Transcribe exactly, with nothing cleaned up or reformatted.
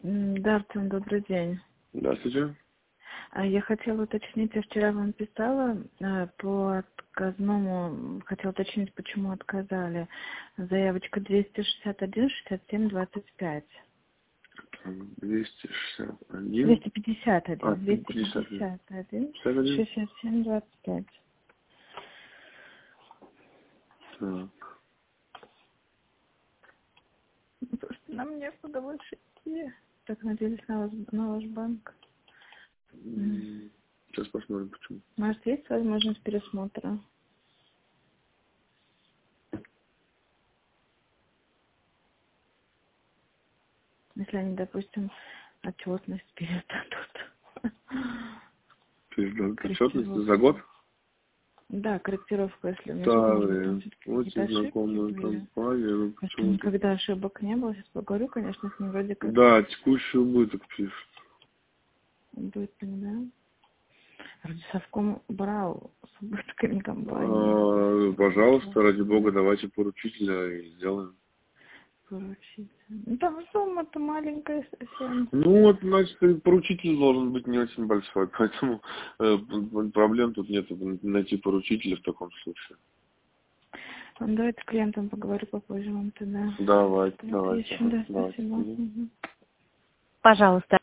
М, Да, Артем, добрый день. Здравствуйте. А Я хотела уточнить, я вчера вам писала э, по отказному, хотела уточнить, почему отказали. Заявочка двести шестьдесят один шестьдесят семь двадцать пять. Там двести шестьдесят один. двести пятьдесят А, один, двести пятьдесят один. пятьдесят один шестьдесят один. шестьдесят семь двадцать пять. Так. Просто нам некуда больше идти. Так надеюсь на ваш, на ваш банк. М. М, Сейчас посмотрим, почему. Может, есть возможность пересмотра? Если они, допустим, отчетность передадут. Передать отчетность за Корректировку. год? Да, корректировку, если мне что, может быть, там Старые. все-таки какие-то Очень ошибки знакомая были. компания, но Потому что почему-то. никогда ошибок не было. Сейчас поговорю, конечно, с ним вроде как Да, текущий убыток пишет. будет, да. Вроде совком брал с убытками компании. А, Ничего. пожалуйста, ради бога, давайте поручителя и сделаем. Поручить. Ну, там сумма-то маленькая совсем. Ну вот, значит, и поручитель должен быть не очень большой, поэтому э, проблем тут нет найти поручителя в таком случае. Ну, давайте с клиентом поговорю попозже вам тогда. Давайте, давайте, Отлично, ага, да, давайте. спасибо. Мгм. Мгм. Пожалуйста.